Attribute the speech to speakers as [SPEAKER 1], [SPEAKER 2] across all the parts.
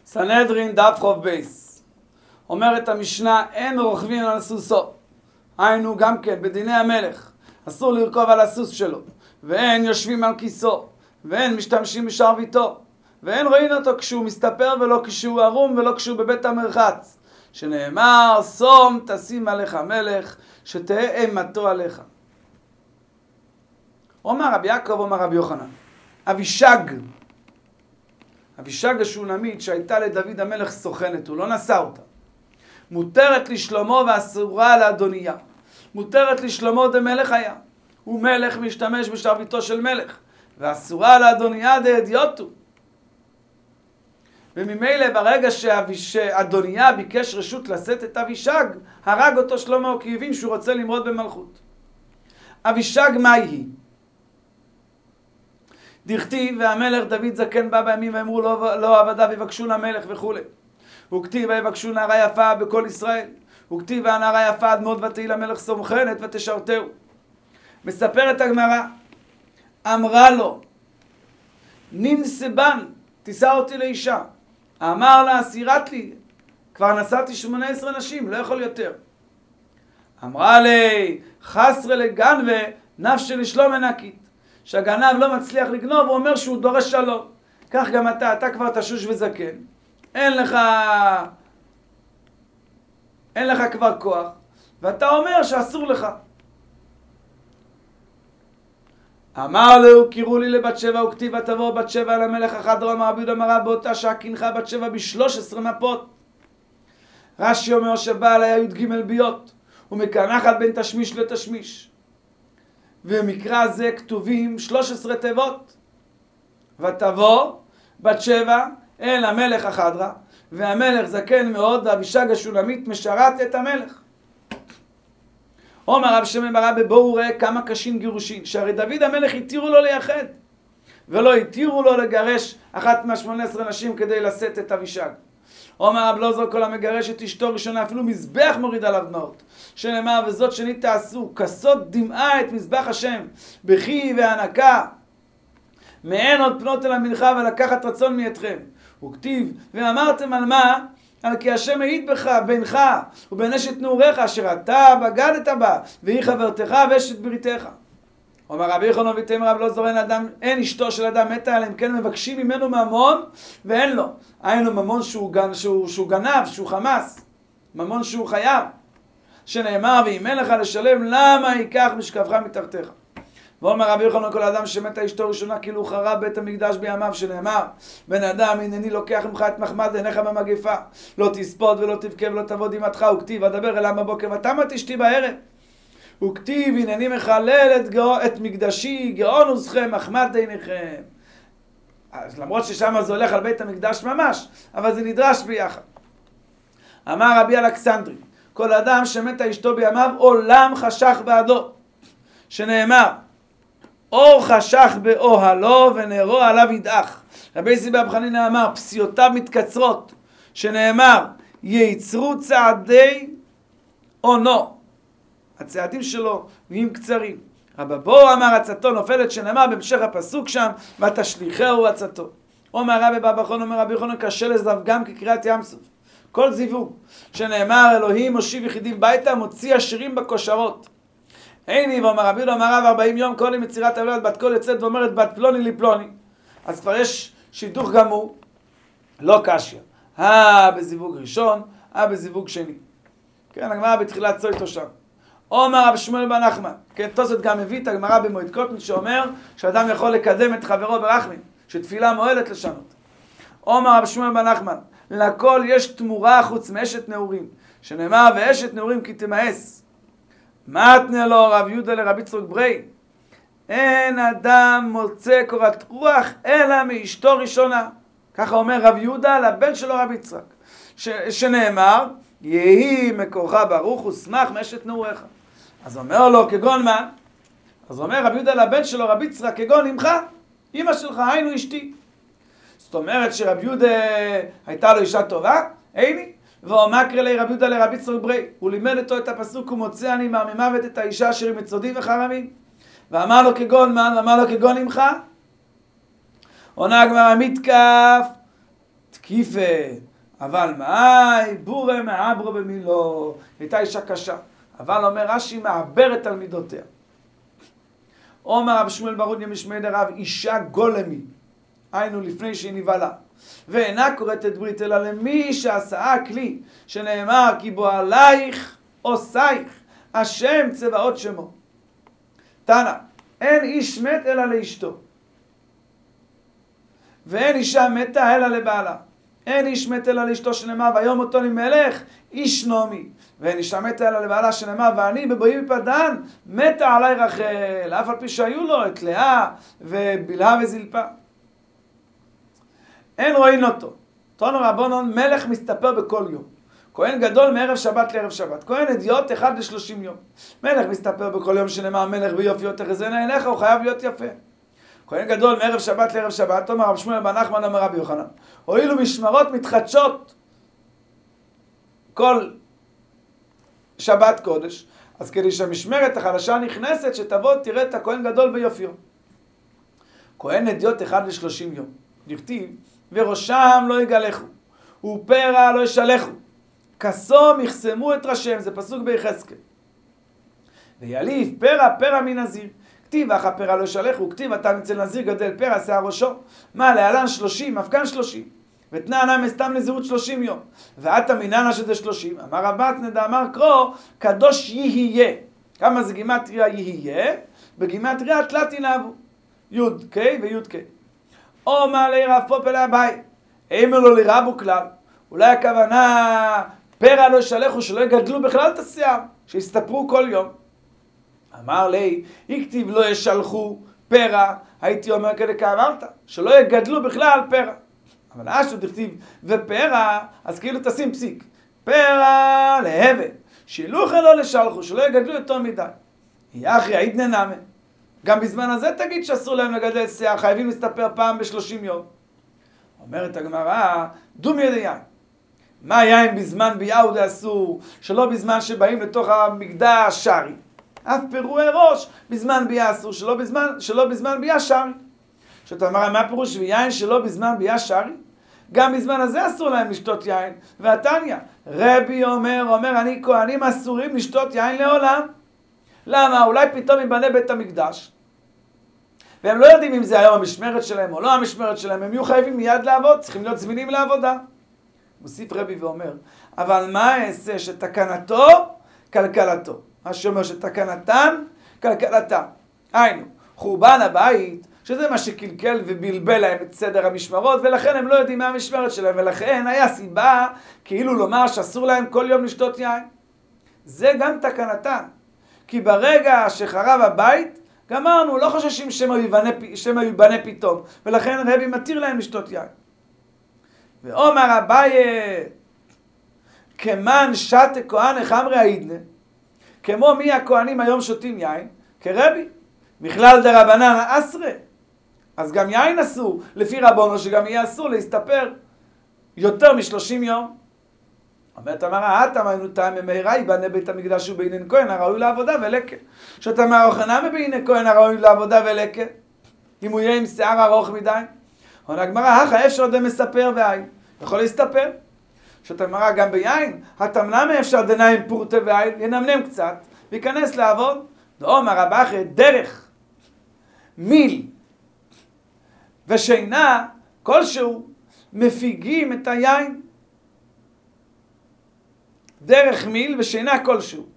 [SPEAKER 1] סנהדרין דף חוב בייס. אומרת המשנה, אין רוכבים על סוסו. היינו גם כן, בדיני המלך, אסור לרכוב על הסוס שלו, ואין יושבים על כיסו, ואין משתמשים בשרביטו, ואין רואים אותו כשהוא מסתפר ולא כשהוא ערום ולא כשהוא בבית המרחץ, שנאמר, שום תשים עליך מלך, שתהא אימתו עליך. אומר רבי יעקב, אומר רבי יוחנן, אבישג השונמית שהייתה לדוד המלך סוכנת, הוא לא נשא אותה. מותרת לשלמה ואסורה לאדוניה. מותרת לשלמה דמלך היה. הוא מלך משתמש בשרביטו של מלך. ואסורה לאדוניה דהדיוטו. וממילא ברגע שאדוניה ביקש רשות לשאת את אבישג, הרג אותו שלמה כי הבין שהוא רוצה למרוד במלכות. אבישג מהי היא? דכתיב והמלך דוד זקן בא בימים ואמרו לא עבדיו יבקשו למלך וכו'. וכתיב ויבקשו נערה יפה בכל ישראל. וכתיב והנערה יפה עד מאוד ותהי למלך סומכנת ותשרתהו. מספרת הגמרא, אמרה לו, ננסבן, תישא אותי לאישה. אמר לה, סירת לי, כבר נשאתי 18 נשים, לא יכול יותר. אמרה לי, חסרה לגנבה, נפש לשלום מנקית. שהגנב לא מצליח לגנוב, הוא אומר שהוא דורש שלום. כך גם אתה כבר תשוש וזקן. אין לך כבר כוח, ואתה אומר שאסור לך. אמר לו, קראו לי לבת שבע וכתיבה תבוא בת שבע אל המלך החדרו, אמר רבי יהודה אמרה באותה שעה קינחה בת שבע ב13 מפות. רש"י אומר שבעל היה י"ג ביות, ומקנחת בין תשמיש לתשמיש. ובמקרא זה כתובים 13 תיבות. ותבוא בת שבע אל המלך החדרה, והמלך זקן מאוד, ואבישג השונמית משרת את המלך. אומר רב שמעון בר אבא, בואו ראה כמה קשים גירושין, שהרי דוד המלך התירו לו לייחד, ולא התירו לו לגרש אחת מה18 נשים כדי לשאת את אבישג. אומר רב אלעזר, כל המגרש את אשתו ראשונה, אפילו מזבח מוריד עליו דמעות. שנאמר, וזאת שנית תעשו, כסות דמעה את מזבח השם, בכי והנקה, מעין עוד פנות אל המנחה ולקחת רצון מאתכם. וכתיב, ואמרתם על מה? על כי השם העיד בך, בינך ובין אשת נעוריך, אשר אתה בגדת בה, והיא חברתך ואשת בריתך. אומר רבי יוחנן ותאמר רב אלעזר, אין אשתו של אדם מתה, אלא אם כן מבקשים ממנו ממון ואין לו. היינו ממון שהוא גנב, שהוא חמאס, ממון שהוא חייב. שנאמר, ואם אין לך לשלם, למה ייקח משכבך מתחתיך? ואומר רבי יוחנן, כל אדם שמתה אשתו ראשונה כאילו חרב בית המקדש בימיו, שנאמר, בן אדם הנני לוקח ממך את מחמד עיניך במגפה, לא תספוד ולא תבכה ולא תבוא דמעתך. וכתיב אדבר אליהם בבוקר ותמת אשתי בערב. וכתיב הנני מחלל את מקדשי גאון עוזכם מחמד עיניכם. אז למרות ששם זה הולך על בית המקדש ממש, אבל זה נדרש ביחד. אמר רבי אלכסנדרי, כל אדם שמתה אשתו בימיו עולם חשך בעדו, שנאמר, אור חשך באוהלו ונרו עליו ידעך. רבי זיבא רב חנינא אמר, פסיעותיו מתקצרות, שנאמר, ייצרו צעדי עונו, הצעדים שלו נהיים קצרים. רבא בו אמר עצתו נופלת, שנאמר בהמשך הפסוק שם, ותשליכהו עצתו. אומר רבי בבא חון, אומר רבי יוחנן, קשה לזב גם כקריאת ים סוף. כל זיווג שנאמר אלוהים מושיב יחידים ביתה, מוציא עשירים בכושרות. הנה, ואומר רבי יהודה אמר רב 40 יום כל עם יצירת הולדת בת קול יוצאת ואומרת בת פלוני לפלוני. אז כבר יש שידוך גמור, לא קשיא. בזיווג ראשון, בזיווג שני. כן, הגמרא בתחילת סויטו שם. אומר רב שמואל בן נחמן, כן, תוספות גם מביא את הגמרא במועד קוטן שאומר שאדם יכול לקדם את חברו ברחמים, שתפילה מועלת לשנות. אומר רב שמואל בן נחמן, לכל יש תמורה חוץ מאשת נעורים, שנאמר ואשת נעורים כי תמאס. מתנה לו רב יהודה לרבי יצחק ברי, אין אדם מוצא קורת רוח אלא מאשתו ראשונה. ככה אומר רב יהודה לבן שלו רבי יצחק, שנאמר יהי מקורך ברוך ושמח מאשת נעוריך. אז אומר לו כגון מה? אז אומר רבי יהודה לבן שלו רבי יצחק, כגון אמך, אמא שלך, היינו אשתי. זאת אומרת שרבי יהודה הייתה לו אישה טובה, איני, ואומקרא לי רבי יהודה לרבי יצחק ברי, הוא לימד אותו את הפסוק ומוצא אני ממוות את האישה אשר היא מצודי וחרמים. ואמר לו כגון מה? ואמר לו כגון אמך. עונה הגמרא מתקף כיפה, אבל מאי, בורא מעברו במילו. הייתה אישה קשה, אבל אומר רש"י, מעברת על מידותיה. אומר רב שמואל ברודיה משמי דרב, אישה גולמי, היינו לפני שהיא נבהלה, ואינה קוראת את ברית אלא למי שעשה כלי, שנאמר כי בו עלייך עושייך, השם צבאות שמו. תנא, אין איש מת אלא לאשתו, ואין אישה מתה אלא לבעלה. אין איש מת אלא לאשתו שנאמר ויום אותו למלך איש נעמי, ואין אישה מתה אלא לבעלה שנאמר ואני בבואי מפדן מתה עלי רחל, אף על פי שהיו לו את לאה ובלהה וזלפה. אין רואים אותו. תנו רבונון, מלך מסתפר בכל יום. כהן גדול מערב שבת לערב שבת. כהן אדיוט 1 ל-30 יום. מלך מסתפר בכל יום שנאמר מלך ביופיו תחזינה עיניך, הוא חייב להיות יפה. כהן גדול מערב שבת לערב שבת, אומר רב שמואל בן נחמן אומר רבי יוחנן, הואילו משמרות מתחדשות כל שבת קודש, אז כדי שהמשמרת החדשה נכנסת, שתבוא תראה את הכהן גדול ביופיו. כהן אדיוט 1 ל-30 יום. נכתיב, וראשם לא יגלחו, ופרע לא ישלחו, כסום יחסמו את ראשיהם, זה פסוק ביחזקאל. ויליף פרע מנזיר. כתיב אך הפרע לא ישלחו, כתיב אתה אצל נזיר גדל פרע שיער ראשו. מה להלן 30, מפקן 30. ותנא נמי סתם נזירות 30 יום. ועתה מיננה שזה 30. אמר רבת נדע אמר קרוא, קדוש יהיה. כמה זה גימטריה יהיה? בגימטריה תלת ינהבו. י' ק' וי' ק'. או מה לרב פופל הבית. אימר לו לרבו כלל. אולי הכוונה פרע לא ישלחו, שלא יגדלו בכלל את השיער, שיסתפרו כל יום. אמר לי, הכתיב לא ישלחו פרע, הייתי אומר כדי כאמרת, שלא יגדלו בכלל פרע. אבל אשו תכתיב ופרע, אז כאילו תשים פסיק. פרע להבל, שילוחו לא לשלחו, שלא יגדלו יותר מדי. יחי, היית ננמה. גם בזמן הזה תגיד שאסור להם לגדל שיער, חייבים להסתפר פעם ב-30 יום. אומרת הגמרא, דום ידי יין. מה יין בזמן ביאה דאסור, שלא בזמן שבאים לתוך המקדש שרי. אף פירועי ראש בזמן ביאה אסור, שלא בזמן ביאה שרי. שאתה אומר, מה פירוש ויין שלא בזמן ביאה שרי? גם בזמן הזה אסור להם לשתות יין. והתניא, רבי אומר, אני כהנים אסורים לשתות יין לעולם. למה? אולי פתאום ייבנה בית המקדש, והם לא יודעים אם זה היום המשמרת שלהם או לא המשמרת שלהם, הם יהיו חייבים מיד לעבוד, צריכים להיות זמינים לעבודה. מוסיף רבי ואומר, אבל מה אעשה שתקנתו, כלכלתו. מה שאומר שתקנתם, כלכלתם. היינו, חורבן הבית, שזה מה שקלקל ובלבל להם את סדר המשמרות, ולכן הם לא יודעים מה המשמרת שלהם, ולכן היה סיבה כאילו לומר שאסור להם כל יום לשתות יין. זה גם תקנתם. כי ברגע שחרב הבית, גמרנו, לא חוששים שמא ייבנה פתאום, ולכן רבי מתיר להם לשתות יין. ואומר אביי, כמן שתה כהן חמרי העידנה, כמו מי הכהנים היום שותים יין? כרבי. מכלל דרבנן אסרה. אז גם יין אסור, לפי רבונו שגם יהיה אסור להסתפר יותר מ-30 יום. אומרת אמרה, האטם היינו טעם מהירה, יבנה בית המקדש ובעינן כהן הראוי לעבודה ולקה. שאתה אומר, אוכנם בעינן כהן הראוי לעבודה ולקה, אם הוא יהיה עם שיער ארוך מדי. עונה הגמרא, אחא אפשר דה מספר ועין. יכול להסתפר. שאתה אומר, גם ביין, התמנם אפשר דניים פורטה ועין, ינמנם קצת, ויכנס לעבוד. דאמר רב אחא, דרך מיל ושינה כלשהו מפיגים את היין. דרך מיל ושינה כלשהו.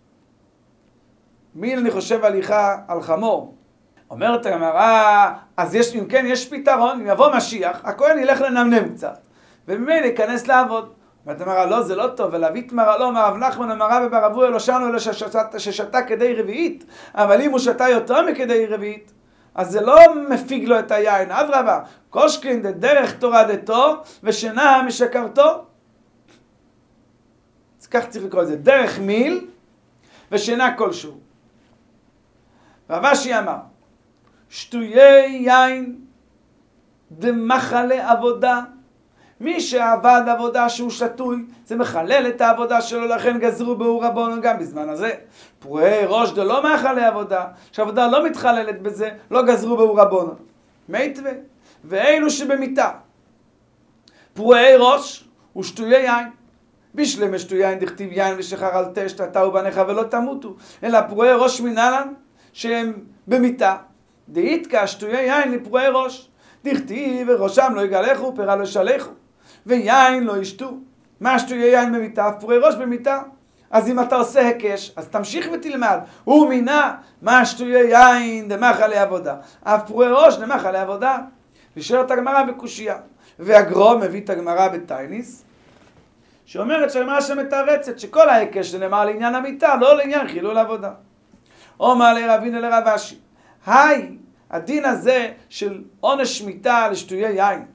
[SPEAKER 1] מיל אני חושב הליכה על חמור. אומרת הגמרא, אז אם כן יש פתרון, אם יבוא משיח, הכהן ילך לנמנם קצת, וממילא ייכנס לעבוד. ואתה אומר, לא, זה לא טוב, ולהביא תמרה, לא, מרב נחמן אמרה וברבו אלו שנו אלו ששתה כדי רביעית, אבל אם הוא שתה יותר מכדי רביעית, אז זה לא מפיג לו את היין, אדרבה, קושקין דרך תורה דתו, ושינה משקרתו. אז כך צריך לקרוא את זה, דרך מיל, ושינה כלשהו. רבשי אמר, שטויי יין דמחלה עבודה, מי שעבד עבודה שהוא שטוי, זה מחלל את העבודה שלו, לכן גזרו באור רבנו גם בזמן הזה. פרועי ראש דלא מחלה עבודה, שהעבודה לא מתחללת בזה, לא גזרו באור רבנו. מיתווה, ואלו שבמיתה, פרועי ראש ושטויי יין. בשלם שטויי יין דכתיב יין ושחר אל תשתתה ובניך ולא תמותו. אלא פרועי ראש מנהלן שהם במיטה. דאיתקה שטויי יין לפרועי ראש. דכתיב וראשם לא יגלחו פרה לא ישלחו. ויין לא ישתו. מה שטויי יין במיטה? פרועי ראש במיטה. אז אם אתה עושה הקש, אז תמשיך ותלמד. הוא מינה מה שטויי יין דמחה לעבודה. אף פרועי ראש דמחה לעבודה. ושאלת הגמרא בקושיה. והגרום מביא את הגמרא בתייניס, שאומרת שהגמרא שמתרצת שכל ההקש שנאמר לעניין המיטה, לא לעניין חילול עבודה. אומר לרבינו לרב אשי, היי, הדין הזה של עונש מיטה לשטויי יין.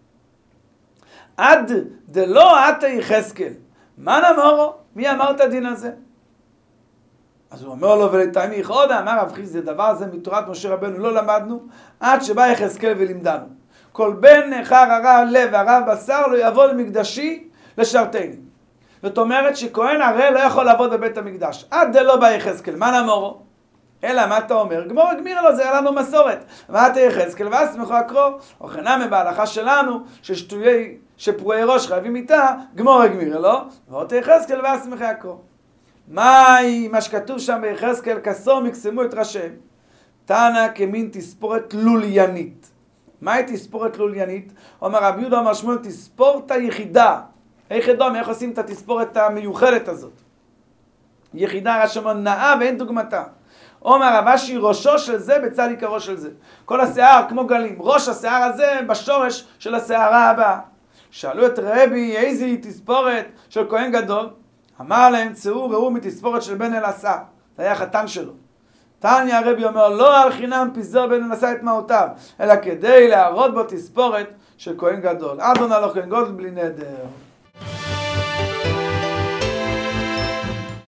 [SPEAKER 1] עד דלא עתה יחזקאל. מה נאמרו? מי אמר את הדין הזה? אז הוא אומר לו, ולתאמי יחודה, אמר רב חיסדא, דבר הזה מתורת משה רבנו לא למדנו, עד שבא יחזקאל ולימדנו. כל בן נכר הרע לב והרע בשר לא יבוא למקדשי לשרתני. זאת אומרת שכהן הרי לא יכול לעבוד בבית המקדש. עד דלא בא יחזקאל. מה נאמרו? אלא מה אתה אומר? גמור הגמיר לו, זה היה לנו מסורת. ועתה יחזקאל ואסמכו אקרו, או חנמי בהלכה שלנו, שפרועי ראש חייבים מיטה, גמור הגמיר לו, ועתה יחזקאל ואסמכו אקרו. מה שכתוב שם ביחזקאל, כסור מקסמו את ראשיהם. תנא כמין תספורת לוליינית. מהי תספורת לוליינית? אומר רבי יהודה אומר שמואל, תספורת היחידה. היחידה, איך עושים את התספורת המיוחדת הזאת? יחידה רש"י אומר נאה ואין דוגמתה. אומר רב אשי, ראשו של זה בצד עיקרו של זה. כל השיער כמו גלים, ראש השיער הזה בשורש של השערה הבאה. שאלו את רבי איזה היא תספורת של כהן גדול? אמר להם, צאו ראו מתספורת של בן אלעשה, זה היה חתן שלו. תניא הרבי אומר, לא על חינם פיזר בן אלעשה את מעותיו, אלא כדי להראות בו תספורת של כהן גדול. אדון הלוך כהן גדול בלי נדר.